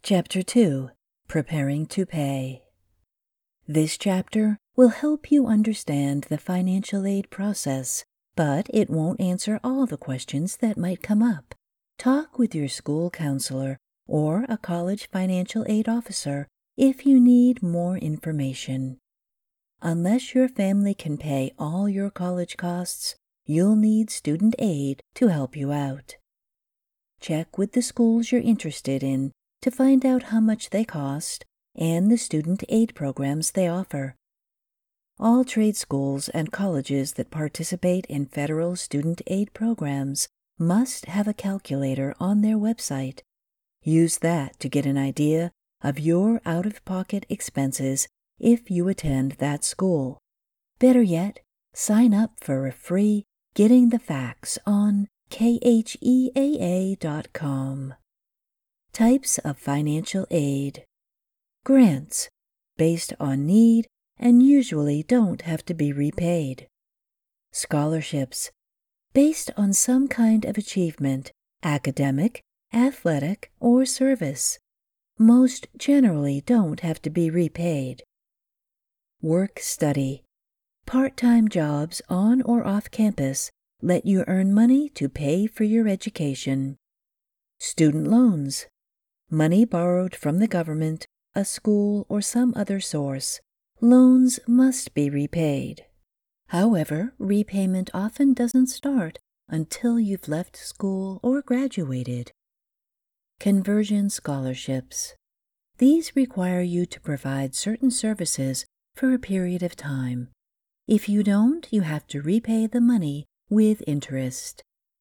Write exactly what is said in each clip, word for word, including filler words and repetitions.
Chapter two. Preparing to Pay. This chapter will help you understand the financial aid process, but it won't answer all the questions that might come up. Talk with your school counselor or a college financial aid officer if you need more information. Unless your family can pay all your college costs, you'll need student aid to help you out. Check with the schools you're interested in to find out how much they cost and the student aid programs they offer. All trade schools and colleges that participate in federal student aid programs must have a calculator on their website. Use that to get an idea of your out-of-pocket expenses if you attend that school. Better yet, sign up for a free Getting the Facts on K H E A A dot com. Types of financial aid. Grants, based on need and usually don't have to be repaid. Scholarships, based on some kind of achievement, academic, athletic, or service. Most generally don't have to be repaid. Work-study, part-time jobs on or off campus let you earn money to pay for your education. Student loans, money borrowed from the government, a school, or some other source. Loans must be repaid. However, repayment often doesn't start until you've left school or graduated. Conversion scholarships. These require you to provide certain services for a period of time. If you don't, you have to repay the money with interest.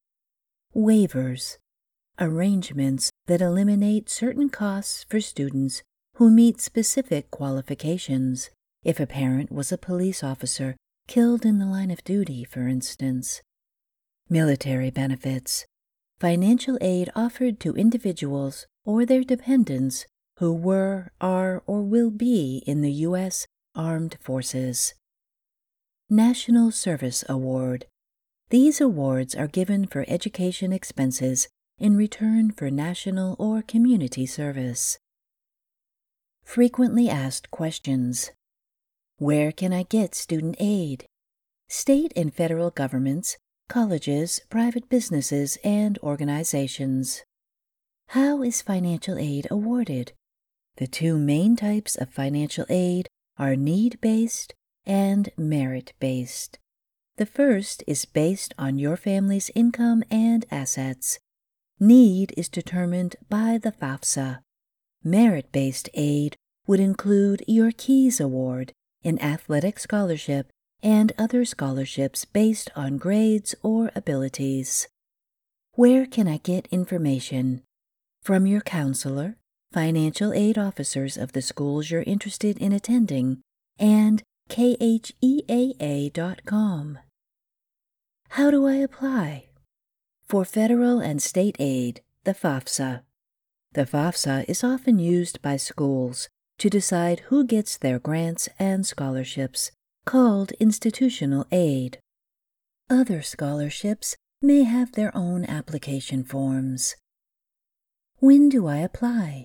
Waivers. Arrangements that eliminate certain costs for students who meet specific qualifications. If a parent was a police officer killed in the line of duty, for instance. Military benefits. Financial aid offered to individuals or their dependents who were, are, or will be in the U S Armed Forces. National Service Award. These awards are given for education expenses in return for national or community service. Frequently asked questions. Where can I get student aid? State and federal governments, colleges, private businesses, and organizations. How is financial aid awarded? The two main types of financial aid are need-based and merit-based. The first is based on your family's income and assets. Need is determined by the FAFSA. Merit-based aid would include your KEYS Award, an athletic scholarship, and other scholarships based on grades or abilities. Where can I get information? From your counselor, financial aid officers of the schools you're interested in attending, and K H E A A dot com. How do I apply? For federal and state aid, the FAFSA. The FAFSA is often used by schools to decide who gets their grants and scholarships, called institutional aid. Other scholarships may have their own application forms. When do I apply?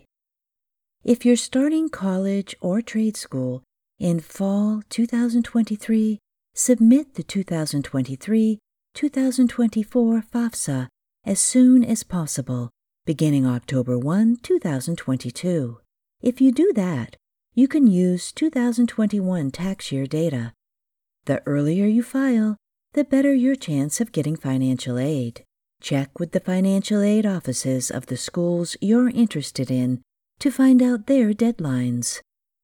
If you're starting college or trade school in fall two thousand twenty-three, submit the two thousand twenty-three two thousand twenty-four FAFSA as soon as possible, beginning October first, two thousand twenty-two. If you do that, you can use two thousand twenty-one tax year data. The earlier you file, the better your chance of getting financial aid. Check with the financial aid offices of the schools you're interested in to find out their deadlines.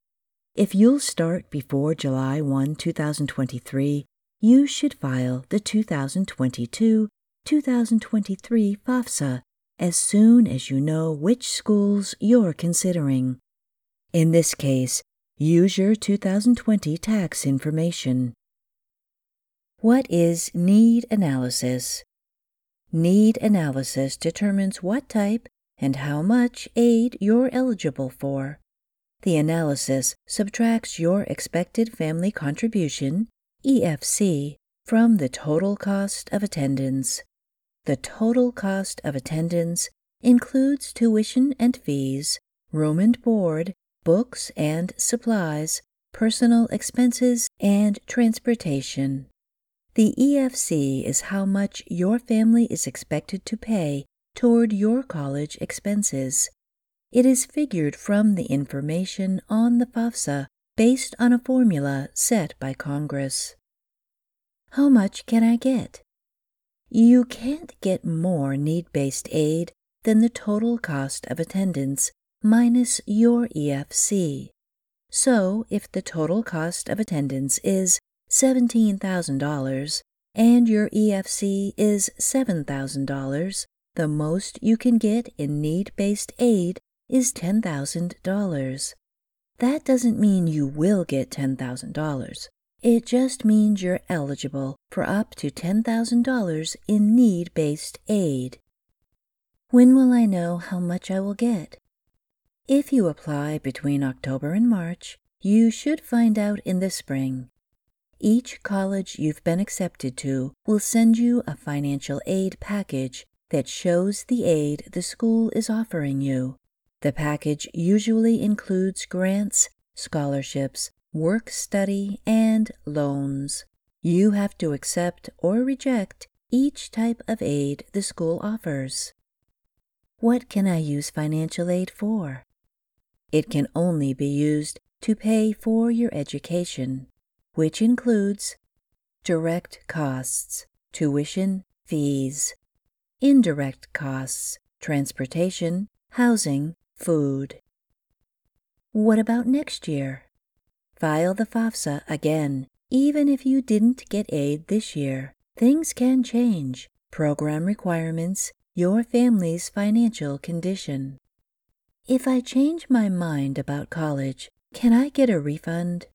If you'll start before July first, two thousand twenty-three, you should file the two thousand twenty-two two thousand twenty-three FAFSA as soon as you know which schools you're considering. In this case, use your two thousand twenty tax information. What is need analysis? Need analysis determines what type and how much aid you're eligible for. The analysis subtracts your expected family contribution, E F C, from the total cost of attendance. The total cost of attendance includes tuition and fees, room and board, books and supplies, personal expenses, and transportation. The E F C is how much your family is expected to pay toward your college expenses. It is figured from the information on the FAFSA based on a formula set by Congress. How much can I get? You can't get more need-based aid than the total cost of attendance minus your E F C. So, if the total cost of attendance is seventeen thousand dollars and your E F C is seven thousand dollars, the most you can get in need-based aid is ten thousand dollars. That doesn't mean you will get ten thousand dollars. It just means you're eligible for up to ten thousand dollars in need-based aid. When will I know how much I will get? If you apply between October and March, you should find out in the spring. Each college you've been accepted to will send you a financial aid package that shows the aid the school is offering you. The package usually includes grants, scholarships, work-study, and loans. You have to accept or reject each type of aid the school offers. What can I use financial aid for? It can only be used to pay for your education, which includes direct costs, tuition, fees, indirect costs, transportation, housing, food. What about next year? File the FAFSA again. Even if you didn't get aid this year, things can change. Program requirements, your family's financial condition. If I change my mind about college, can I get a refund?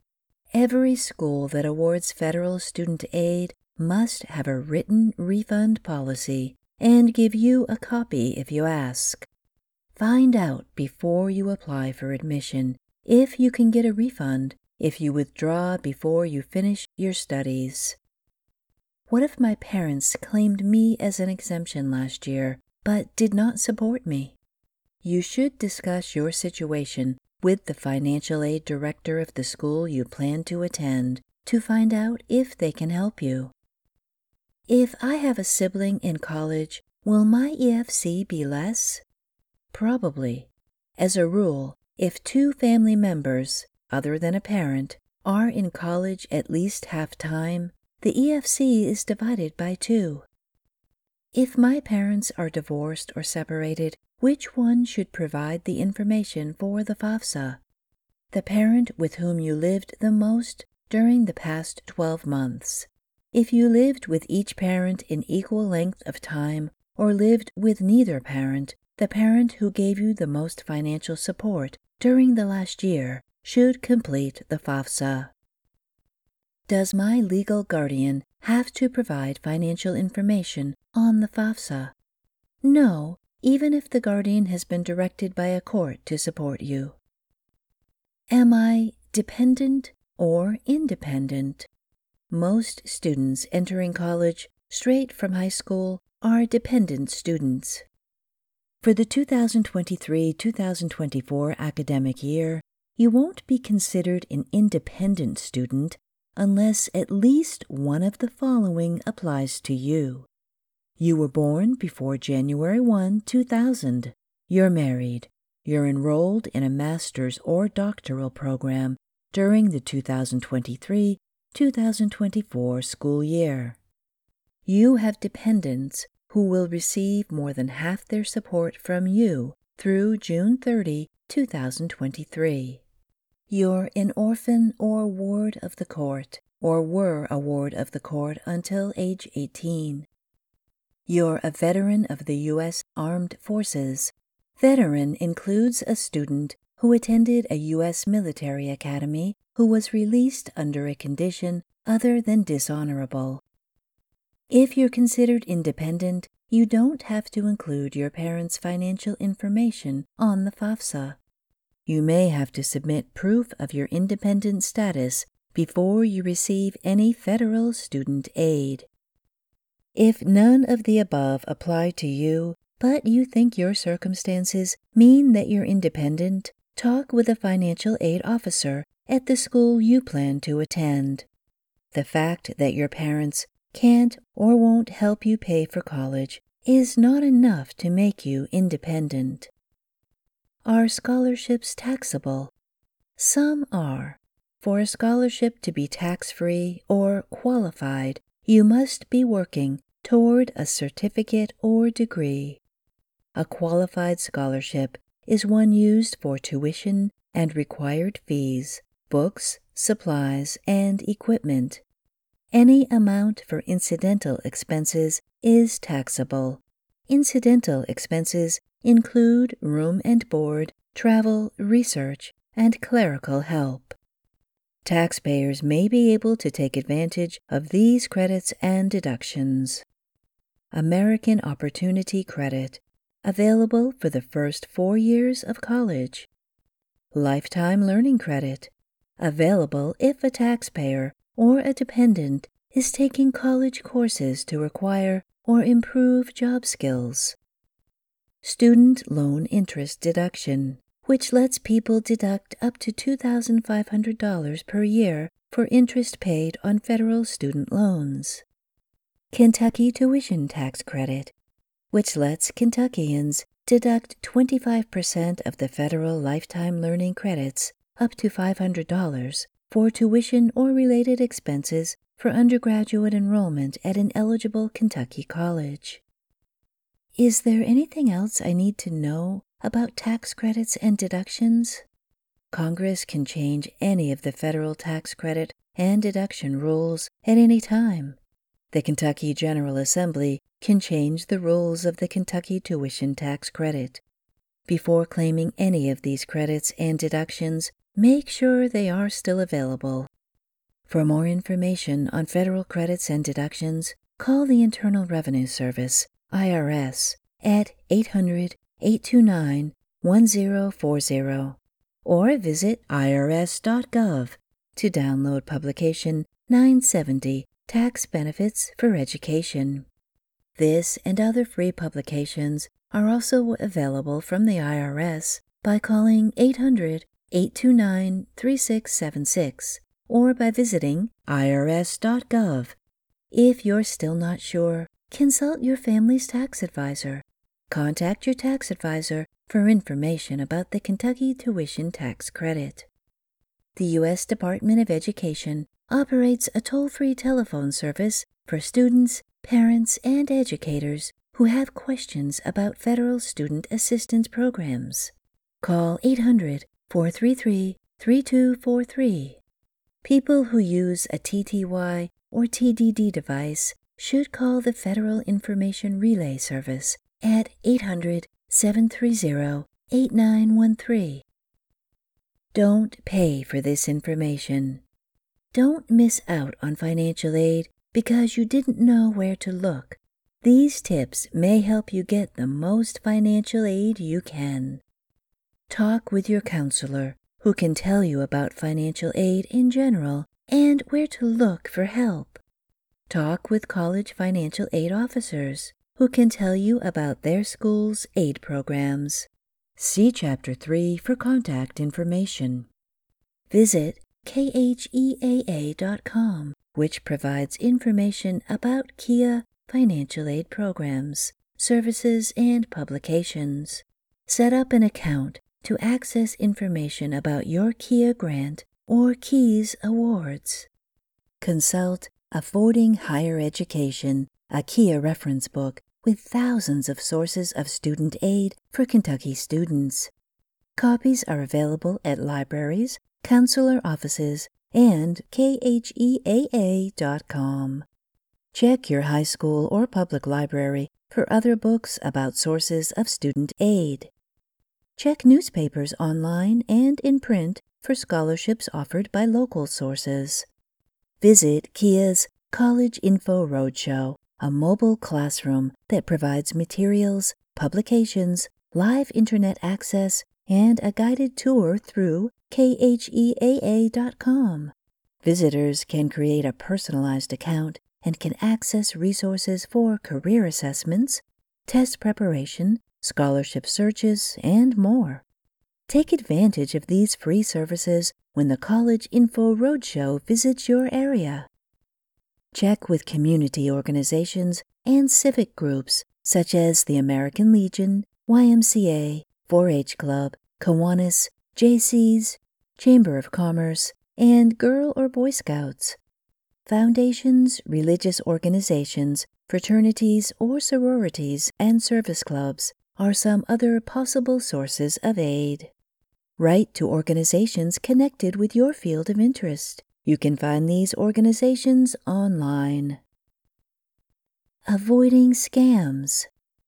Every school that awards federal student aid must have a written refund policy and give you a copy if you ask. Find out before you apply for admission if you can get a refund if you withdraw before you finish your studies. What if my parents claimed me as an exemption last year but did not support me? You should discuss your situation with the financial aid director of the school you plan to attend to find out if they can help you. If I have a sibling in college, will my E F C be less? Probably. As a rule, if two family members, other than a parent, are in college at least half-time, the E F C is divided by two. If my parents are divorced or separated, which one should provide the information for the FAFSA? The parent with whom you lived the most during the past twelve months. If you lived with each parent in equal length of time or lived with neither parent, the parent who gave you the most financial support during the last year should complete the FAFSA. Does my legal guardian have to provide financial information on the FAFSA? No, even if the guardian has been directed by a court to support you. Am I dependent or independent? Most students entering college straight from high school are dependent students. For the two thousand twenty-three two thousand twenty-four academic year, you won't be considered an independent student unless at least one of the following applies to you. You were born before January first, two thousand. You're married. You're enrolled in a master's or doctoral program during the two thousand twenty-three two thousand twenty-four school year. You have dependents who will receive more than half their support from you through June thirtieth, two thousand twenty-three. You're an orphan or ward of the court, or were a ward of the court until age eighteen. You're a veteran of the U S Armed Forces. Veteran includes a student who attended a U S military academy who was released under a condition other than dishonorable. If you're considered independent, you don't have to include your parents' financial information on the FAFSA. You may have to submit proof of your independent status before you receive any federal student aid. If none of the above apply to you, but you think your circumstances mean that you're independent, talk with a financial aid officer at the school you plan to attend. The fact that your parents can't or won't help you pay for college is not enough to make you independent. Are scholarships taxable? Some are. For a scholarship to be tax-free or qualified, you must be working toward a certificate or degree. A qualified scholarship is one used for tuition and required fees, books, supplies, and equipment. Any amount for incidental expenses is taxable. Incidental expenses include room and board, travel, research, and clerical help. Taxpayers may be able to take advantage of these credits and deductions. American Opportunity Credit, available for the first four years of college. Lifetime Learning Credit, available if a taxpayer or a dependent is taking college courses to acquire or improve job skills. Student Loan Interest Deduction, which lets people deduct up to two thousand five hundred dollars per year for interest paid on federal student loans. Kentucky Tuition Tax Credit, which lets Kentuckians deduct twenty-five percent of the federal lifetime learning credits, up to five hundred dollars, for tuition or related expenses for undergraduate enrollment at an eligible Kentucky college. Is there anything else I need to know about tax credits and deductions? Congress can change any of the federal tax credit and deduction rules at any time. The Kentucky General Assembly can change the rules of the Kentucky Tuition Tax Credit. Before claiming any of these credits and deductions, make sure they are still available. For more information on federal credits and deductions, call the Internal Revenue Service, I R S, at eight hundred, eight two nine, one zero four zero, or visit I R S dot gov to download publication nine seventy, Tax Benefits for Education. This and other free publications are also available from the I R S by calling eight hundred, eight two nine, three six seven six or by visiting I R S dot gov. If you're still not sure, consult your family's tax advisor. Contact your tax advisor for information about the Kentucky Tuition Tax Credit. The U S Department of Education operates a toll-free telephone service for students, parents, and educators who have questions about federal student assistance programs. Call eight hundred, four three three, three two four three. People who use a T T Y or T D D device should call the Federal Information Relay Service at eight hundred, seven three zero, eight nine one three. Don't pay for this information. Don't miss out on financial aid because you didn't know where to look. These tips may help you get the most financial aid you can. Talk with your counselor, who can tell you about financial aid in general and where to look for help. Talk with college financial aid officers, who can tell you about their school's aid programs. See Chapter three for contact information. Visit K H E A A dot com, which provides information about Kia financial aid programs, services, and publications. Set up an account to access information about your Kia grant or Keys awards. Consult Affording Higher Education, a Kia reference book with thousands of sources of student aid for Kentucky students. Copies are available at libraries, counselor offices, and K H E A A dot com. Check your high school or public library for other books about sources of student aid. Check newspapers online and in print for scholarships offered by local sources. Visit Kia's College Info Roadshow, a mobile classroom that provides materials, publications, live internet access, and a guided tour through K H E A A dot com. Visitors can create a personalized account and can access resources for career assessments, test preparation, scholarship searches, and more. Take advantage of these free services when the College Info Roadshow visits your area. Check with community organizations and civic groups such as the American Legion, Y M C A, four H Club, Kiwanis, J Cs, Chamber of Commerce, and Girl or Boy Scouts. Foundations, religious organizations, fraternities or sororities, and service clubs are some other possible sources of aid. Write to organizations connected with your field of interest. You can find these organizations online. Avoiding scams.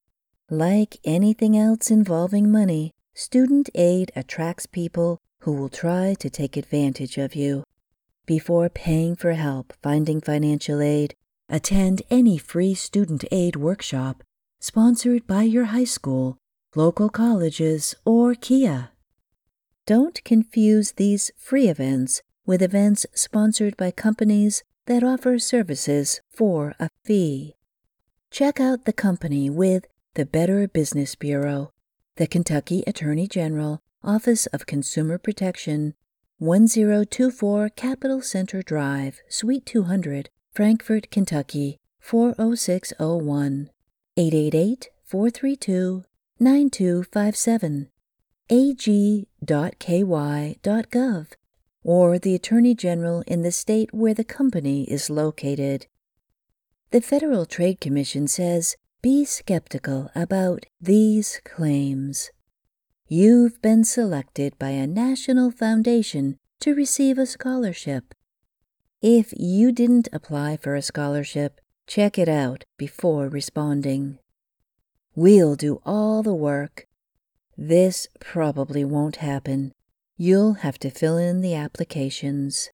Like anything else involving money, student aid attracts people who will try to take advantage of you. Before paying for help finding financial aid, attend any free student aid workshop sponsored by your high school, local colleges, or Kia. Don't confuse these free events with events sponsored by companies that offer services for a fee. Check out the company with the Better Business Bureau, the Kentucky Attorney General, Office of Consumer Protection, one zero two four Capitol Center Drive, Suite two hundred, Frankfort, Kentucky, four oh six oh one, eight eight eight, four three two, nine two five seven, a g dot k y dot gov, or the Attorney General in the state where the company is located. The Federal Trade Commission says, be skeptical about these claims. You've been selected by a national foundation to receive a scholarship. If you didn't apply for a scholarship, check it out before responding. We'll do all the work. This probably won't happen. You'll have to fill in the applications.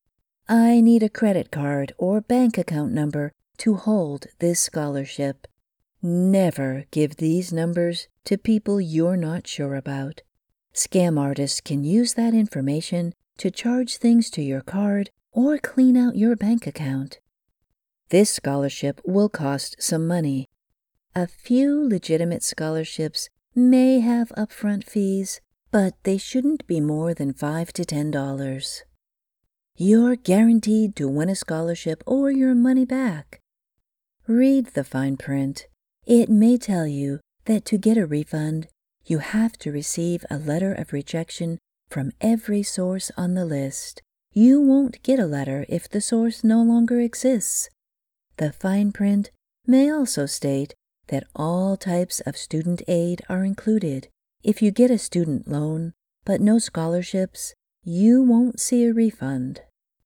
I need a credit card or bank account number to hold this scholarship. Never give these numbers to people you're not sure about. Scam artists can use that information to charge things to your card or clean out your bank account. This scholarship will cost some money. A few legitimate scholarships may have upfront fees, but they shouldn't be more than five to ten dollars. You're guaranteed to win a scholarship or your money back. Read the fine print. It may tell you that to get a refund, you have to receive a letter of rejection from every source on the list. You won't get a letter if the source no longer exists. The fine print may also state that all types of student aid are included. If you get a student loan, but no scholarships, you won't see a refund.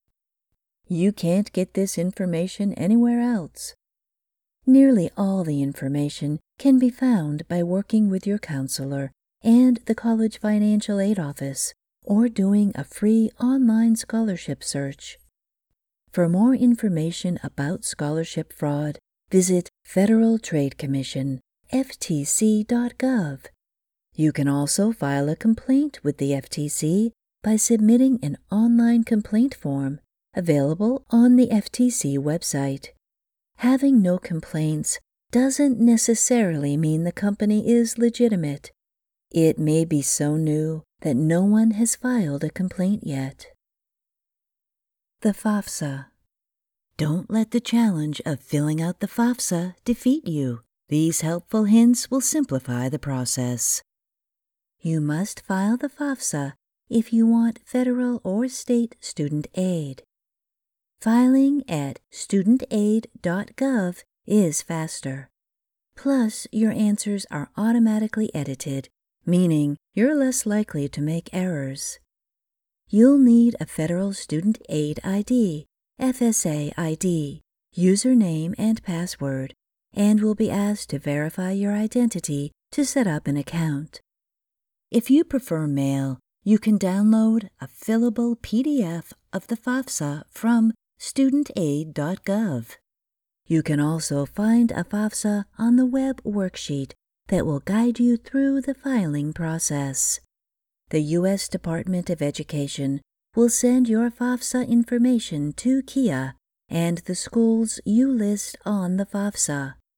You can't get this information anywhere else. Nearly all the information can be found by working with your counselor and the College Financial Aid Office, or doing a free online scholarship search. For more information about scholarship fraud, visit Federal Trade Commission, F T C dot gov. You can also file a complaint with the F T C by submitting an online complaint form available on the F T C website. Having no complaints doesn't necessarily mean the company is legitimate. It may be so new that no one has filed a complaint yet. The FAFSA. Don't let the challenge of filling out the FAFSA defeat you. These helpful hints will simplify the process. You must file the FAFSA if you want federal or state student aid. Filing at student aid dot gov is faster. Plus, your answers are automatically edited, meaning you're less likely to make errors. You'll need a Federal Student Aid I D, F S A I D, username and password, and will be asked to verify your identity to set up an account. If you prefer mail, you can download a fillable P D F of the FAFSA from student aid dot gov. You can also find a FAFSA on the web worksheet that will guide you through the filing process. The U S Department of Education will send your FAFSA information to Kia and the schools you list on the FAFSA.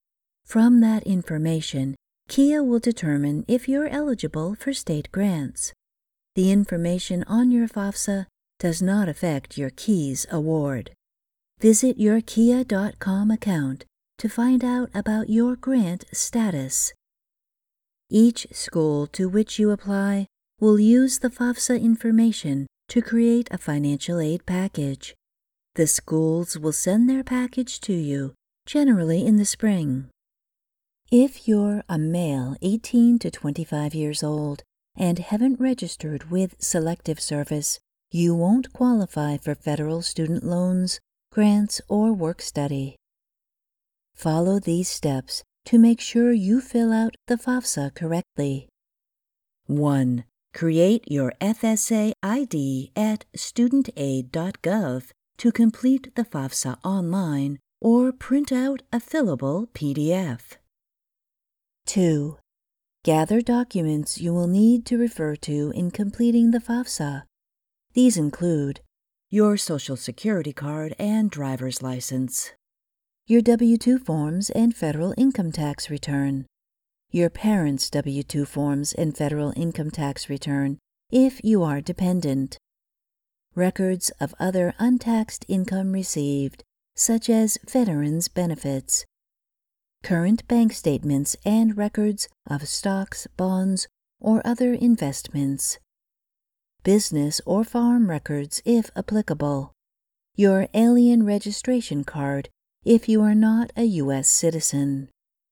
From that information, Kia will determine if you're eligible for state grants. The information on your FAFSA does not affect your KEYS award. Visit your kia dot com account to find out about your grant status. Each school to which you apply will use the FAFSA information to create a financial aid package. The schools will send their package to you, generally in the spring. If you're a male eighteen to twenty-five years old and haven't registered with Selective Service, you won't qualify for federal student loans, grants, or work-study. Follow these steps to make sure you fill out the FAFSA correctly. one. Create your F S A I D at student aid dot gov to complete the FAFSA online or print out a fillable P D F. two. Gather documents you will need to refer to in completing the FAFSA. These include your Social Security card and driver's license, your W two forms and federal income tax return, your parents' W two forms and federal income tax return if you are dependent, records of other untaxed income received, such as veterans' benefits, current bank statements and records of stocks, bonds, or other investments, business or farm records if applicable, your alien registration card if you are not a U S citizen.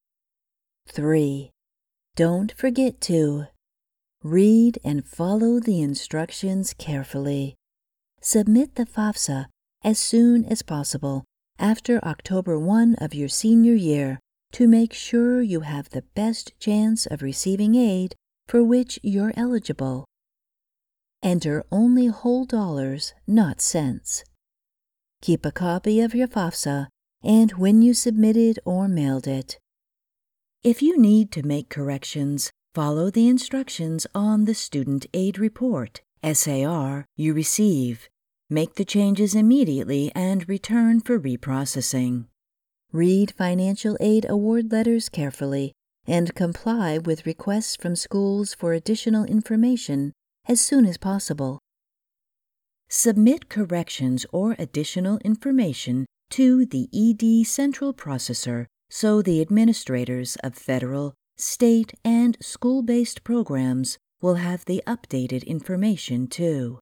three. Don't forget to read and follow the instructions carefully. Submit the FAFSA as soon as possible after October first of your senior year to make sure you have the best chance of receiving aid for which you're eligible. Enter only whole dollars, not cents. Keep a copy of your FAFSA and when you submitted or mailed it. If you need to make corrections, follow the instructions on the Student Aid Report, S A R, you receive. Make the changes immediately and return for reprocessing. Read financial aid award letters carefully and comply with requests from schools for additional information as soon as possible. Submit corrections or additional information to the E D Central Processor so the administrators of federal, state, and school-based programs will have the updated information too.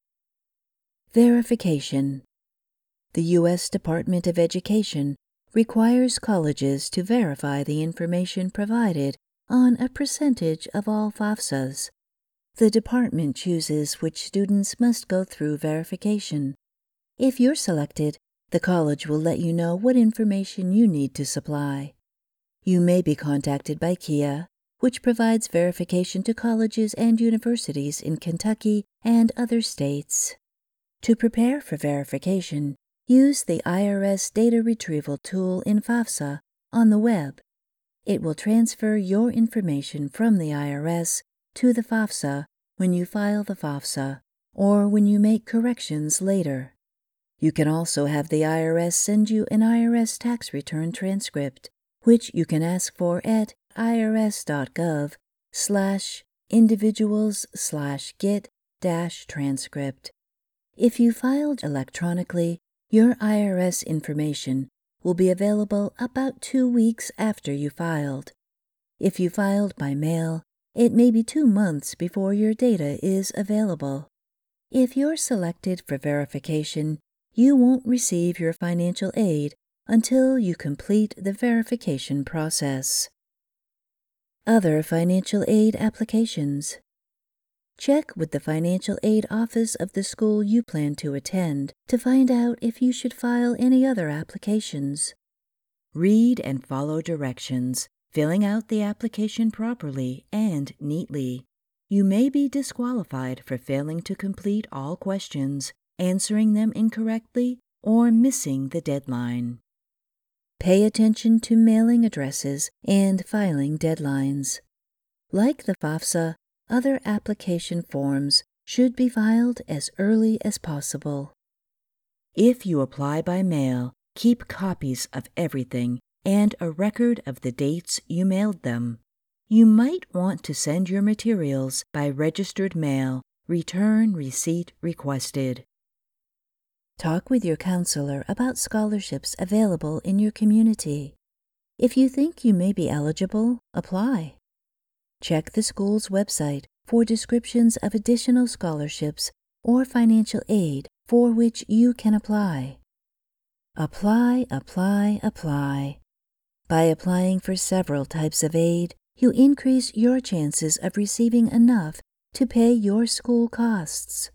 Verification. The U S Department of Education requires colleges to verify the information provided on a percentage of all FAFSAs. The department chooses which students must go through verification. If you're selected, the college will let you know what information you need to supply. You may be contacted by Kia, which provides verification to colleges and universities in Kentucky and other states. To prepare for verification, use the I R S Data Retrieval tool in FAFSA on the web. It will transfer your information from the I R S to the FAFSA when you file the FAFSA or when you make corrections later. You can also have the I R S send you an I R S tax return transcript, which you can ask for at irs.gov slash individuals slash get dash transcript. If you filed electronically, your I R S information will be available about two weeks after you filed. If you filed by mail, it may be two months before your data is available. If you're selected for verification, you won't receive your financial aid until you complete the verification process. Other financial aid applications. Check with the financial aid office of the school you plan to attend to find out if you should file any other applications. Read and follow directions, filling out the application properly and neatly. You may be disqualified for failing to complete all questions, answering them incorrectly, or missing the deadline. Pay attention to mailing addresses and filing deadlines. Like the FAFSA, other application forms should be filed as early as possible. If you apply by mail, keep copies of everything and a record of the dates you mailed them. You might want to send your materials by registered mail. Return receipt requested. Talk with your counselor about scholarships available in your community. If you think you may be eligible, apply. Check the school's website for descriptions of additional scholarships or financial aid for which you can apply. Apply, apply, apply. By applying for several types of aid, you increase your chances of receiving enough to pay your school costs.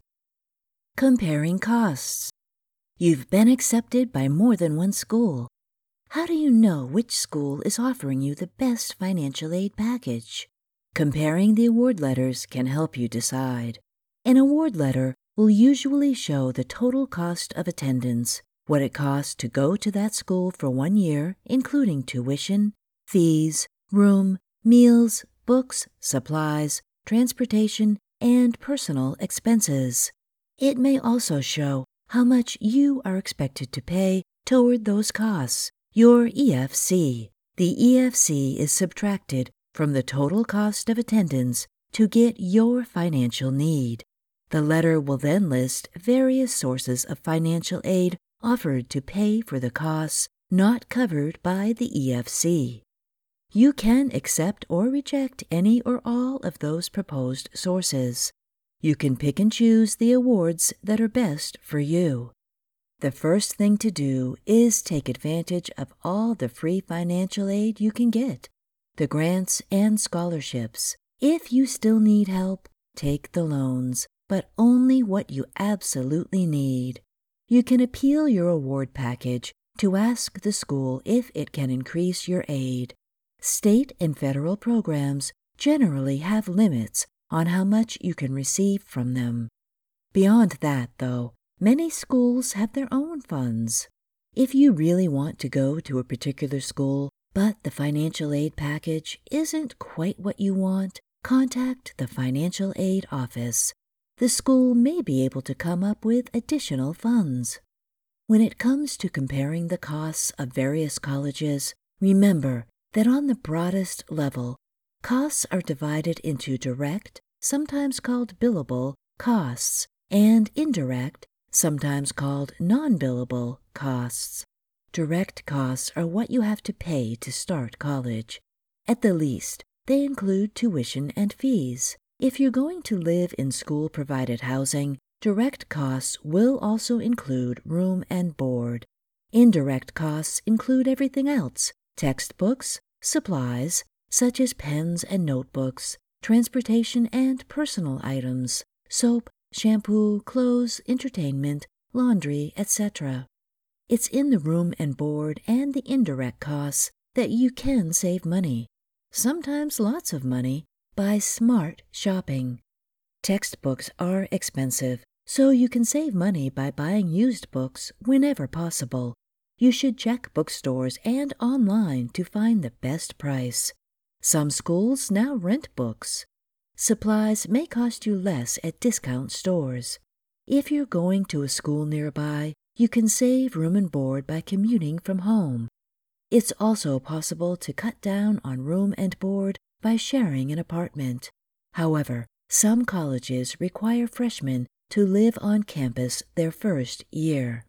Comparing costs. You've been accepted by more than one school. How do you know which school is offering you the best financial aid package? Comparing the award letters can help you decide. An award letter will usually show the total cost of attendance, what it costs to go to that school for one year, including tuition, fees, room, meals, books, supplies, transportation, and personal expenses. It may also show how much you are expected to pay toward those costs, your E F C. The E F C is subtracted from the total cost of attendance to get your financial need. The letter will then list various sources of financial aid offered to pay for the costs not covered by the E F C. You can accept or reject any or all of those proposed sources. You can pick and choose the awards that are best for you. The first thing to do is take advantage of all the free financial aid you can get, the grants and scholarships. If you still need help, take the loans, but only what you absolutely need. You can appeal your award package to ask the school if it can increase your aid. State and federal programs generally have limits on how much you can receive from them. Beyond that, though, many schools have their own funds. If you really want to go to a particular school, but the financial aid package isn't quite what you want, contact the financial aid office. The school may be able to come up with additional funds. When it comes to comparing the costs of various colleges, remember that on the broadest level, costs are divided into direct, sometimes called billable, costs, and indirect, sometimes called non-billable, costs. Direct costs are what you have to pay to start college. At the least, they include tuition and fees. If you're going to live in school-provided housing, direct costs will also include room and board. Indirect costs include everything else: textbooks, supplies, such as pens and notebooks, transportation and personal items, soap, shampoo, clothes, entertainment, laundry, et cetera. It's in the room and board and the indirect costs that you can save money, sometimes lots of money, by smart shopping. Textbooks are expensive, so you can save money by buying used books whenever possible. You should check bookstores and online to find the best price. Some schools now rent books. Supplies may cost you less at discount stores. If you're going to a school nearby, you can save room and board by commuting from home. It's also possible to cut down on room and board by sharing an apartment. However, some colleges require freshmen to live on campus their first year.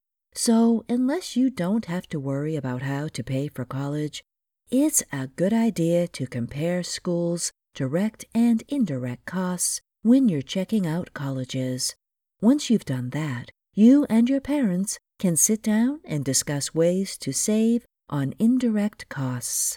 So, unless you don't have to worry about how to pay for college, it's a good idea to compare schools' direct and indirect costs when you're checking out colleges. Once you've done that, you and your parents can sit down and discuss ways to save on indirect costs.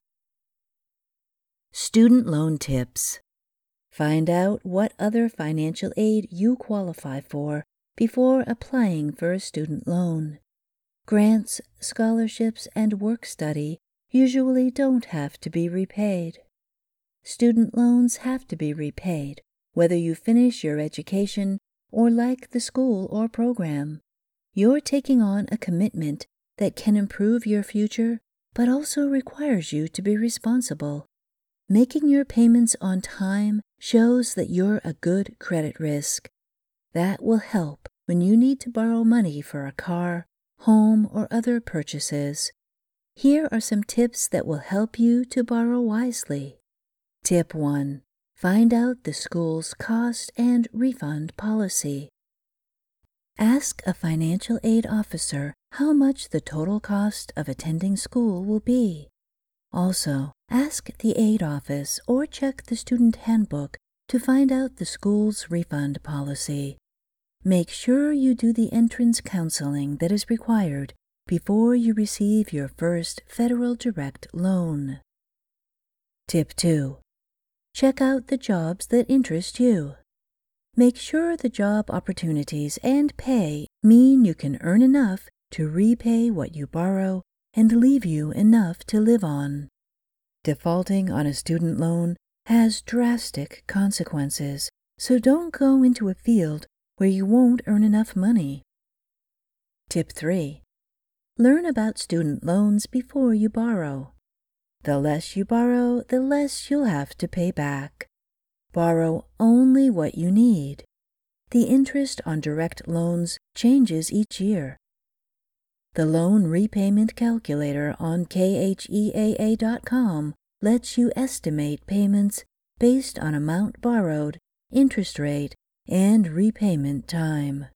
Student loan tips. Find out what other financial aid you qualify for before applying for a student loan. Grants, scholarships, and work study usually don't have to be repaid. Student loans have to be repaid whether you finish your education or like the school or program. You're taking on a commitment that can improve your future, but also requires you to be responsible. Making your payments on time shows that you're a good credit risk. That will help when you need to borrow money for a car, home, or other purchases. Here are some tips that will help you to borrow wisely. Tip one. Find out the school's cost and refund policy. Ask a financial aid officer how much the total cost of attending school will be. Also, ask the aid office or check the student handbook to find out the school's refund policy. Make sure you do the entrance counseling that is required before you receive your first federal direct loan. Tip two. Check out the jobs that interest you. Make sure the job opportunities and pay mean you can earn enough to repay what you borrow and leave you enough to live on. Defaulting on a student loan has drastic consequences, so don't go into a field where you won't earn enough money. Tip three. Learn about student loans before you borrow. The less you borrow, the less you'll have to pay back. Borrow only what you need. The interest on direct loans changes each year. The loan repayment calculator on K H E A A dot com lets you estimate payments based on amount borrowed, interest rate, and repayment time.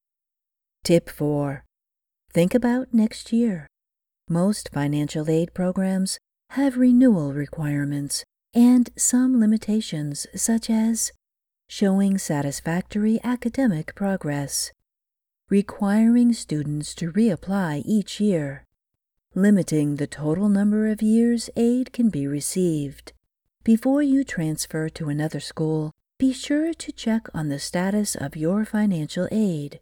Tip four. Think about next year. Most financial aid programs have renewal requirements and some limitations, such as showing satisfactory academic progress, requiring students to reapply each year, limiting the total number of years aid can be received. Before you transfer to another school, be sure to check on the status of your financial aid.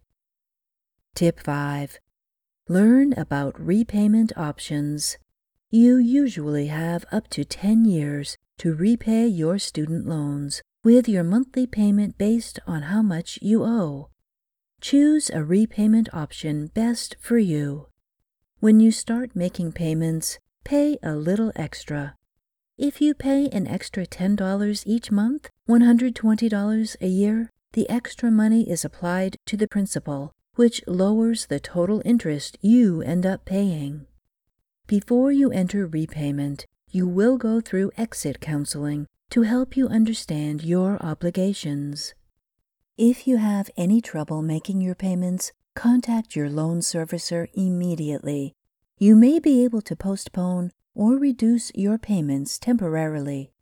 Tip five. Learn about repayment options. You usually have up to ten years to repay your student loans, with your monthly payment based on how much you owe. Choose a repayment option best for you. When you start making payments, pay a little extra. If you pay an extra ten dollars each month, one hundred twenty dollars a year, the extra money is applied to the principal, which lowers the total interest you end up paying. Before you enter repayment, you will go through exit counseling to help you understand your obligations. If you have any trouble making your payments, contact your loan servicer immediately. You may be able to postpone or reduce your payments temporarily.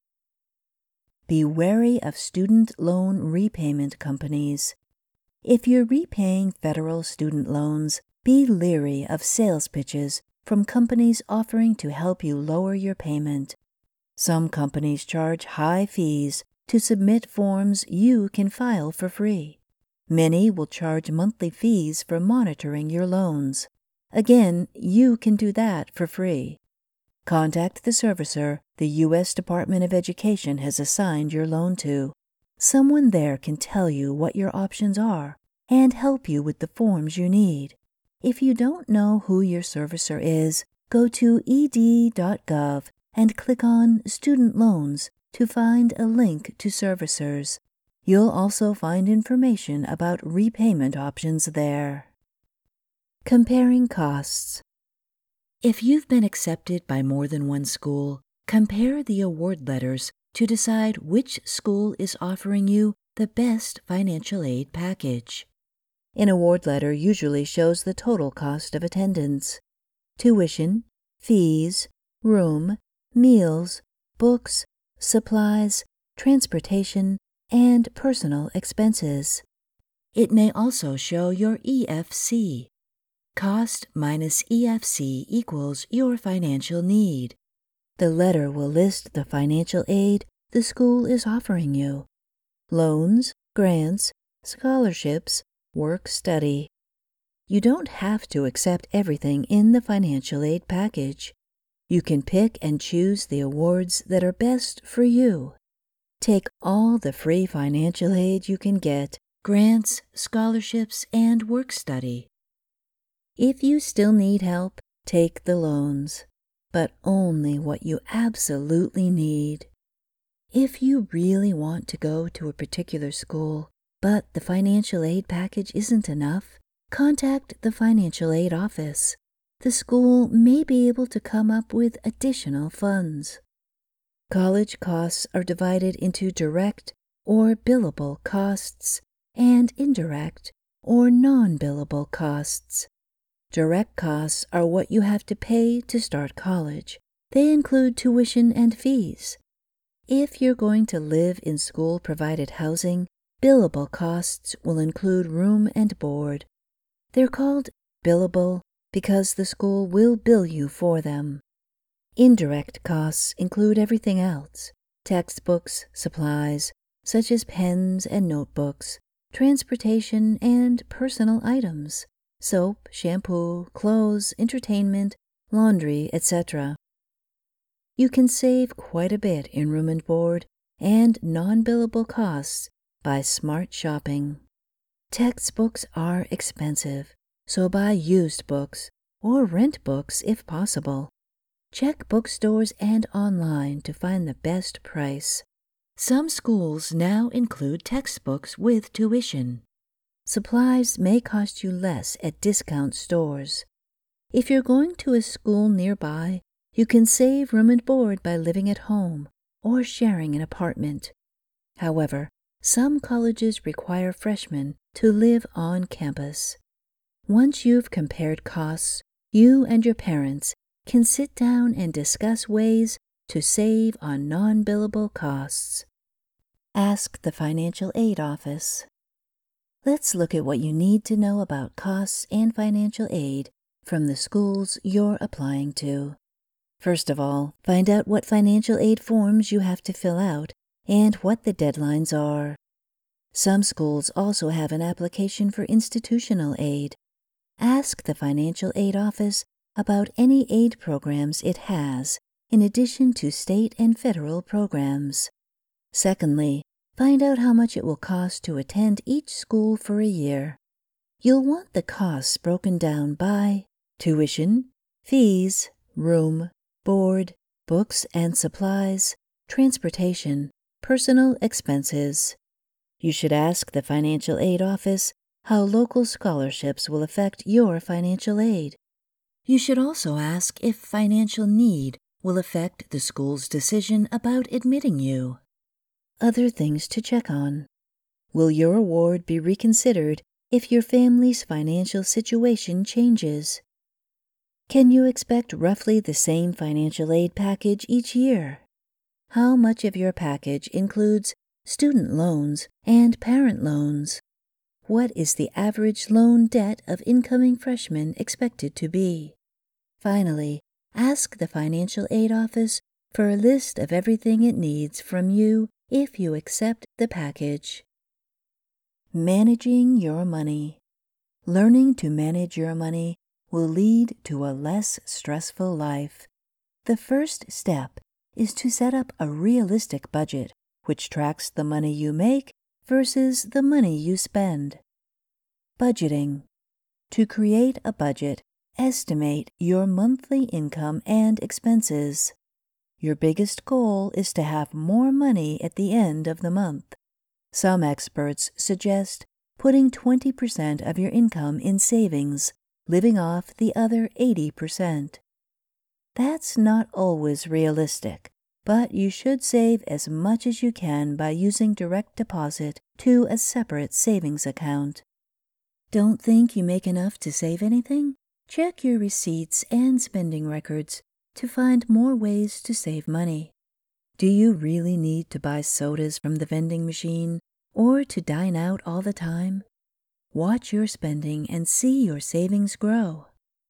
Be wary of student loan repayment companies. If you're repaying federal student loans, be leery of sales pitches from companies offering to help you lower your payment. Some companies charge high fees to submit forms you can file for free. Many will charge monthly fees for monitoring your loans. Again, you can do that for free. Contact the servicer the U S Department of Education has assigned your loan to. Someone there can tell you what your options are and help you with the forms you need. If you don't know who your servicer is, go to e d dot gov and click on Student Loans to find a link to servicers. You'll also find information about repayment options there. Comparing costs. If you've been accepted by more than one school, compare the award letters to decide which school is offering you the best financial aid package. An award letter usually shows the total cost of attendance, tuition, fees, room, meals, books, supplies, transportation, and personal expenses. It may also show your E F C. Cost minus E F C equals your financial need. The letter will list the financial aid the school is offering you: loans, grants, scholarships, work-study. You don't have to accept everything in the financial aid package. You can pick and choose the awards that are best for you. Take all the free financial aid you can get: grants, scholarships, and work-study. If you still need help, take the loans, but only what you absolutely need. If you really want to go to a particular school, but the financial aid package isn't enough, contact the financial aid office. the school may be able to come up with additional funds. College costs are divided into direct or billable costs and indirect or non-billable costs. Direct costs are what you have to pay to start college. They include tuition and fees. If you're going to live in school-provided housing, billable costs will include room and board. They're called billable because the school will bill you for them. Indirect costs include everything else: textbooks, supplies, such as pens and notebooks, transportation, and personal items, soap, shampoo, clothes, entertainment, laundry, et cetera. You can save quite a bit in room and board and non-billable costs by smart shopping. Textbooks are expensive, so buy used books or rent books if possible. Check bookstores and online to find the best price. Some schools now include textbooks with tuition. Supplies may cost you less at discount stores. If you're going to a school nearby, you can save room and board by living at home or sharing an apartment. However, some colleges require freshmen to live on campus. Once you've compared costs, you and your parents can sit down and discuss ways to save on non-billable costs. Ask the financial aid office. Let's look at what you need to know about costs and financial aid from the schools you're applying to. First of all, find out what financial aid forms you have to fill out and what the deadlines are. Some schools also have an application for institutional aid. Ask the financial aid office about any aid programs it has, in addition to state and federal programs. Secondly, find out how much it will cost to attend each school for a year. You'll want the costs broken down by tuition, fees, room, board, books and supplies, transportation, personal expenses. You should ask the financial aid office how local scholarships will affect your financial aid. You should also ask if financial need will affect the school's decision about admitting you. Other things to check on. Will your award be reconsidered if your family's financial situation changes? Can you expect roughly the same financial aid package each year? How much of your package includes student loans and parent loans? What is the average loan debt of incoming freshmen expected to be? Finally, ask the financial aid office for a list of everything it needs from you if you accept the package. Managing your money. Learning to manage your money will lead to a less stressful life. The first step is to set up a realistic budget which tracks the money you make versus the money you spend. Budgeting. To create a budget, estimate your monthly income and expenses. Your biggest goal is to have more money at the end of the month. Some experts suggest putting twenty percent of your income in savings, living off the other eighty percent. That's not always realistic, but you should save as much as you can by using direct deposit to a separate savings account. Don't think you make enough to save anything? Check your receipts and spending records to find more ways to save money. Do you really need to buy sodas from the vending machine or to dine out all the time? Watch your spending and see your savings grow.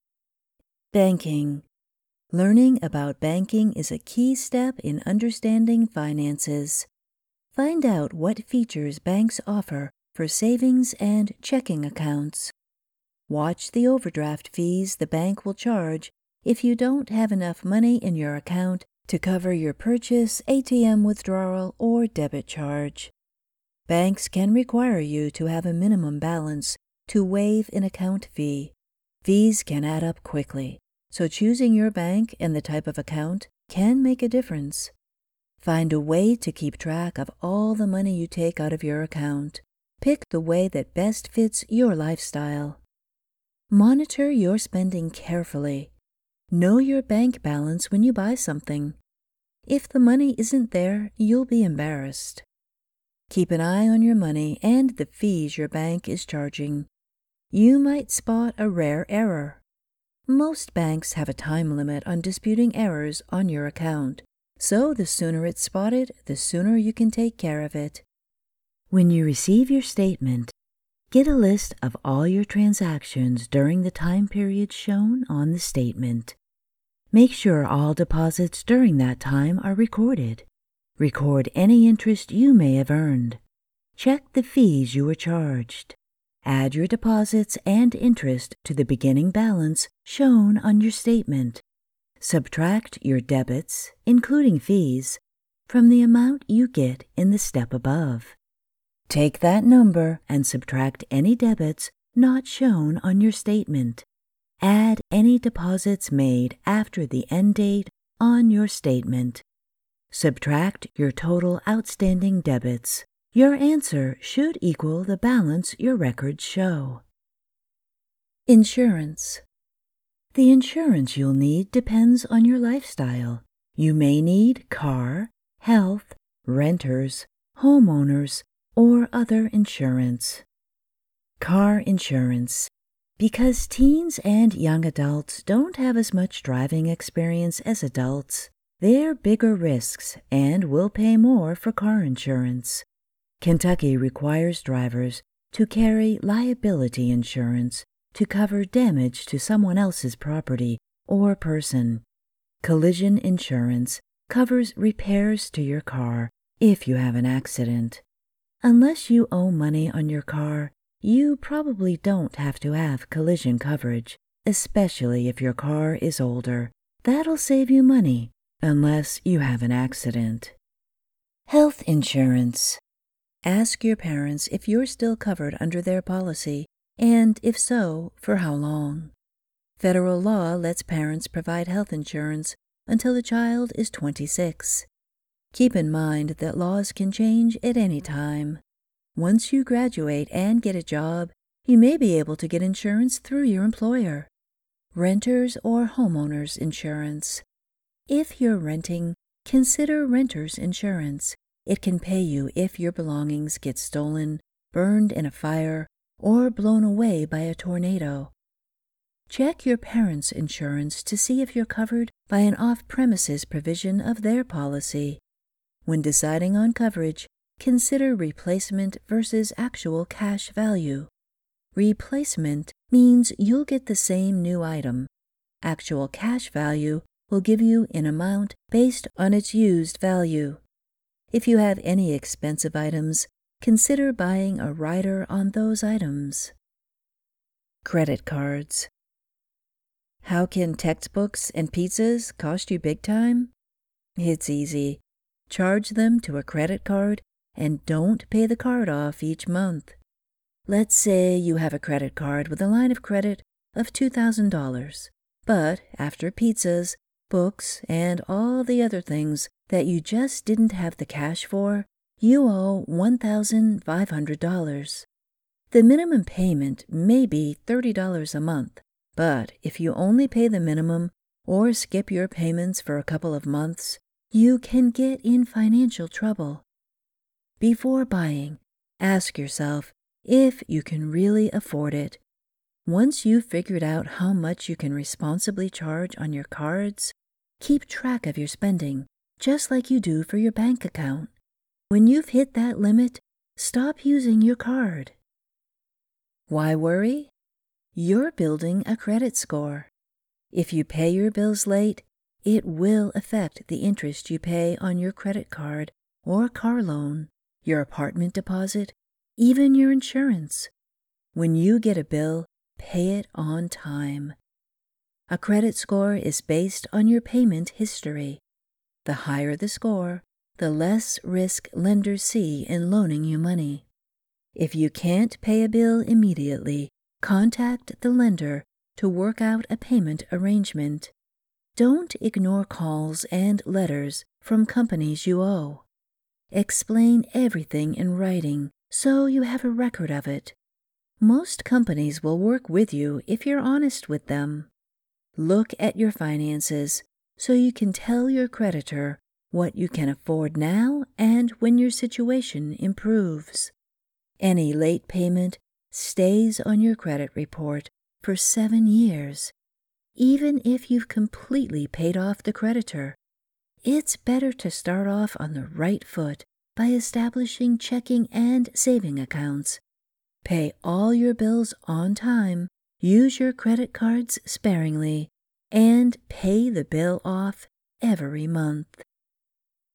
Banking. Learning about banking is a key step in understanding finances. Find out what features banks offer for savings and checking accounts. Watch the overdraft fees the bank will charge if you don't have enough money in your account to cover your purchase, A T M withdrawal, or debit charge. Banks can require you to have a minimum balance to waive an account fee. Fees can add up quickly, so choosing your bank and the type of account can make a difference. Find a way to keep track of all the money you take out of your account. Pick the way that best fits your lifestyle. Monitor your spending carefully. Know your bank balance when you buy something. If the money isn't there, you'll be embarrassed. Keep an eye on your money and the fees your bank is charging. You might spot a rare error. Most banks have a time limit on disputing errors on your account, so the sooner it's spotted, the sooner you can take care of it. When you receive your statement, get a list of all your transactions during the time period shown on the statement. Make sure all deposits during that time are recorded. Record any interest you may have earned. Check the fees you were charged. Add your deposits and interest to the beginning balance shown on your statement. Subtract your debits, including fees, from the amount you get in the step above. Take that number and subtract any debits not shown on your statement. Add any deposits made after the end date on your statement. Subtract your total outstanding debits. Your answer should equal the balance your records show. Insurance. The insurance you'll need depends on your lifestyle. You may need car, health, renters, homeowners, or other insurance. Car insurance. Because teens and young adults don't have as much driving experience as adults, they're bigger risks and will pay more for car insurance. Kentucky requires drivers to carry liability insurance to cover damage to someone else's property or person. Collision insurance covers repairs to your car if you have an accident. Unless you owe money on your car, you probably don't have to have collision coverage, especially if your car is older. That'll save you money, unless you have an accident. Health insurance. Ask your parents if you're still covered under their policy, and if so, for how long. Federal law lets parents provide health insurance until the child is twenty-six. Keep in mind that laws can change at any time. Once you graduate and get a job, you may be able to get insurance through your employer. Renters or homeowners insurance. If you're renting, consider renter's insurance. It can pay you if your belongings get stolen, burned in a fire, or blown away by a tornado. Check your parents' insurance to see if you're covered by an off-premises provision of their policy. When deciding on coverage, consider replacement versus actual cash value. Replacement means you'll get the same new item. Actual cash value will give you an amount based on its used value. If you have any expensive items, consider buying a rider on those items. Credit cards. How can textbooks and pizzas cost you big time? It's easy. Charge them to a credit card and don't pay the card off each month. Let's say you have a credit card with a line of credit of two thousand dollars, but after pizzas, books, and all the other things that you just didn't have the cash for, you owe one thousand five hundred dollars. The minimum payment may be thirty dollars a month, but if you only pay the minimum or skip your payments for a couple of months, you can get in financial trouble. Before buying, ask yourself if you can really afford it. Once you've figured out how much you can responsibly charge on your cards, keep track of your spending, just like you do for your bank account. When you've hit that limit, stop using your card. Why worry? You're building a credit score. If you pay your bills late, it will affect the interest you pay on your credit card or car loan, your apartment deposit, even your insurance. When you get a bill, pay it on time. A credit score is based on your payment history. The higher the score, the less risk lenders see in loaning you money. If you can't pay a bill immediately, contact the lender to work out a payment arrangement. Don't ignore calls and letters from companies you owe. Explain everything in writing so you have a record of it. Most companies will work with you if you're honest with them. Look at your finances so you can tell your creditor what you can afford now and when your situation improves. Any late payment stays on your credit report for seven years. Even if you've completely paid off the creditor, it's better to start off on the right foot by establishing checking and saving accounts. Pay all your bills on time, use your credit cards sparingly, and pay the bill off every month.